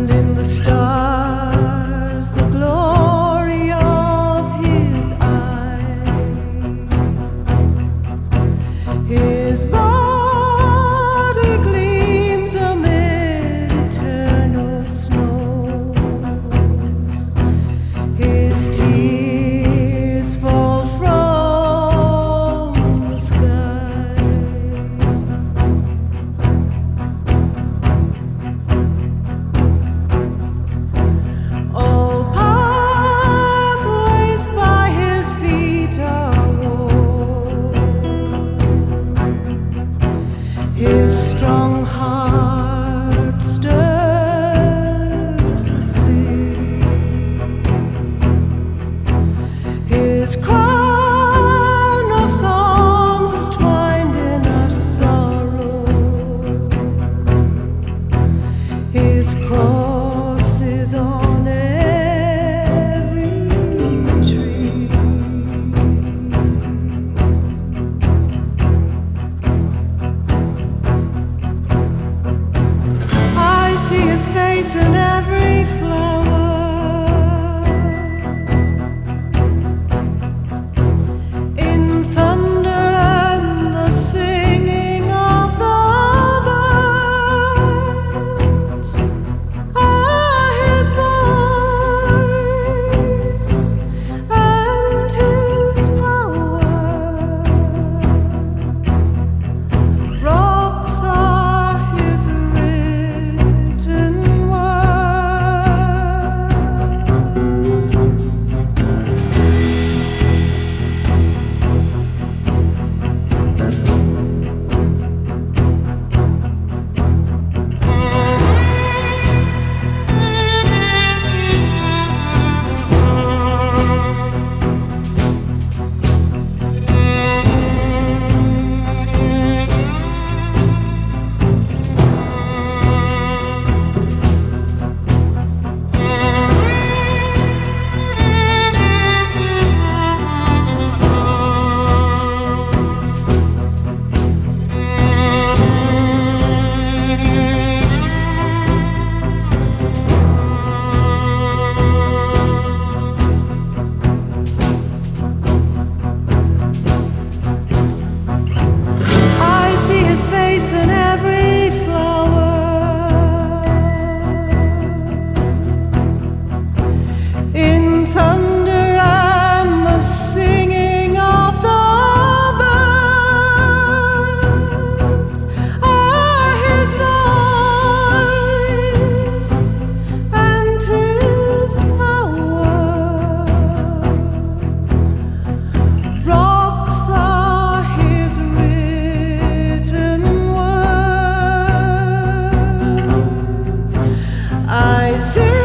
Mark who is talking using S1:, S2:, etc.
S1: in the stars, the glory of his eye. His body gleams amid eternal snows. His tears fall from the sky. All pathways by his feet are worn. His strong heart stirs the sea. His crown of thorns is twined in our sorrow. His cross is on every tree. I see his face in every flower, in thunder and the singing of the birds. His voice and his power. Rocks are his written words. I see his face in every flower, in thunder and the singing of the birds. His voice and his power. Rocks are his written words. I see